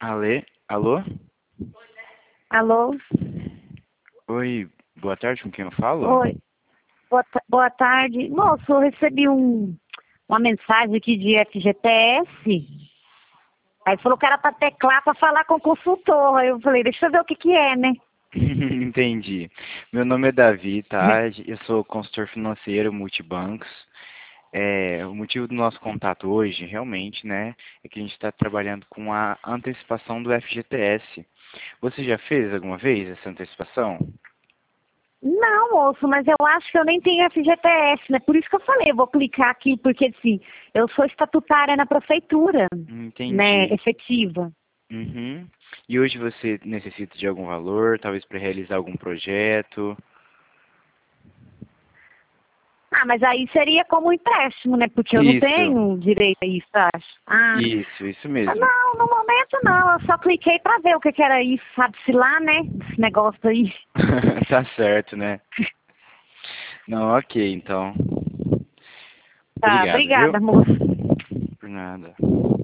Alô? Alô? Oi, boa tarde, com quem eu falo? Oi, boa tarde. Moço, eu recebi uma mensagem aqui de FGTS. Aí falou que era para teclar para falar com o consultor. Aí eu falei, deixa eu ver o que que é, né? Entendi. Meu nome é Davi, tá? Eu sou consultor financeiro multibancos. O motivo do nosso contato hoje, realmente, né, é que a gente está trabalhando com a antecipação do FGTS. Você já fez alguma vez essa antecipação? Não, moço, mas eu acho que eu nem tenho FGTS, né? Por isso que eu falei, eu vou clicar aqui, porque assim, eu sou estatutária na prefeitura, né, Entendi. efetiva. Uhum. E hoje você necessita de algum valor, talvez para realizar algum projeto? Ah, mas aí seria como um empréstimo, né? Porque eu não Isso, tenho direito a isso, acho. Ah, isso mesmo. não, no momento não. Eu só cliquei para ver o que que era isso, sabe-se lá, né? Esse negócio aí. Tá certo, né? Não, ok, então. Tá, Obrigado, viu? obrigada, moço. Por nada.